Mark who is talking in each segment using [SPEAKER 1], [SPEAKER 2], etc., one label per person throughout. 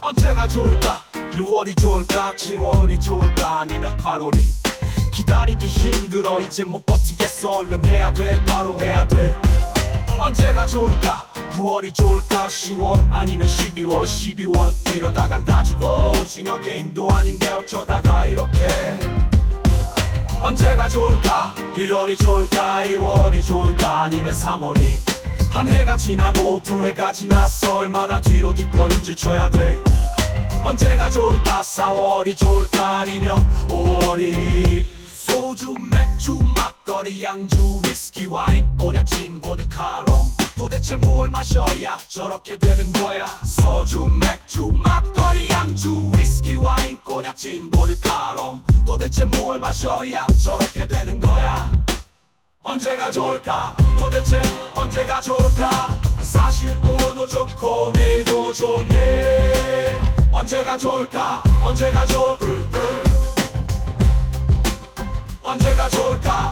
[SPEAKER 1] 언제가 좋을까? 6월이 좋을까? 7월이 좋을까? 아니면 8월이? 기다리기 힘들어 이제 못 버티겠어. 얼른 해야 돼, 바로 해야 돼. 언제가 좋을까? 9월이 좋을까? 10월 아니면 11월 12월 이러다가 다 죽어. 오징어 게임도 아닌데 어쩌다가 이렇게. 언제가 좋을까? 1월이 좋을까? 2월이 좋을까? 아니면 3월이? 한 해가 지나고 두 해가 지났어. 얼마나 뒤로 뒷걸음질 쳐야 돼. 언제가 좋을까? 4월이 좋을까? 아니면 5월이? 소주, 맥주, 막걸리, 양주, 위스키, 와인, 꼬냑, 진, 보드카, 롬. 도대체 뭘 마셔야 저렇게 되는 거야? 소주, 맥주, 막걸리, 양주, 위스키, 와인, 꼬냑, 진, 보드카, 롬. 도대체 뭘 마셔야 저렇게 되는 거야? 언제가 좋을까? 도대체 언제가 좋을까? 사실 오늘도 좋고 내일도 좋네. 언제가 좋을까? 언제가 좋을까? 언제가 좋을까?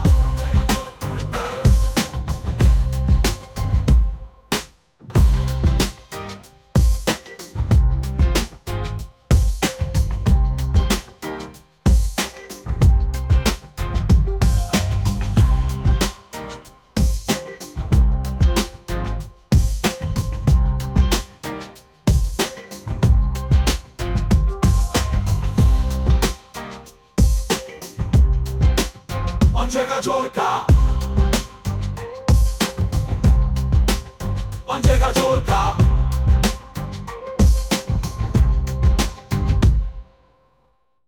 [SPEAKER 1] 언제가 좋을까?